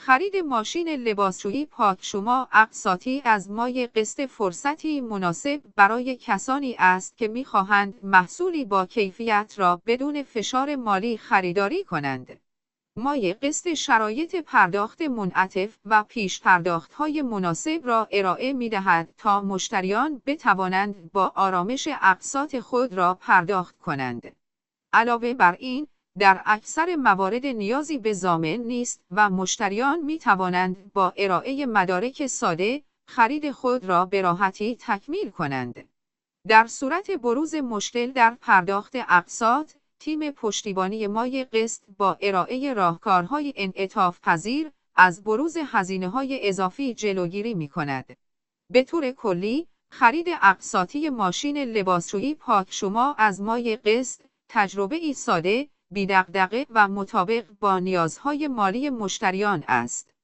خرید ماشین لباسشویی پاکشما اقساطی از مای قسط فرصتی مناسب برای کسانی است که می‌خواهند محصولی با کیفیت را بدون فشار مالی خریداری کنند. مای قسط شرایط پرداخت منعطف و پیش پرداخت‌های مناسب را ارائه می‌دهد تا مشتریان بتوانند با آرامش اقساط خود را پرداخت کنند. علاوه بر این، در اکثر موارد نیازی به ضامن نیست و مشتریان می توانند با ارائه مدارک ساده خرید خود را به راحتی تکمیل کنند. در صورت بروز مشکل در پرداخت اقساط، تیم پشتیبانی مای قسط با ارائه راهکارهای انعطاف پذیر از بروز هزینه‌های اضافی جلوگیری می کند. به طور کلی، خرید اقساطی ماشین لباسشویی پاکشما از مای قسط تجربه‌ای ساده، بی‌دغدغه و مطابق با نیازهای مالی مشتریان است.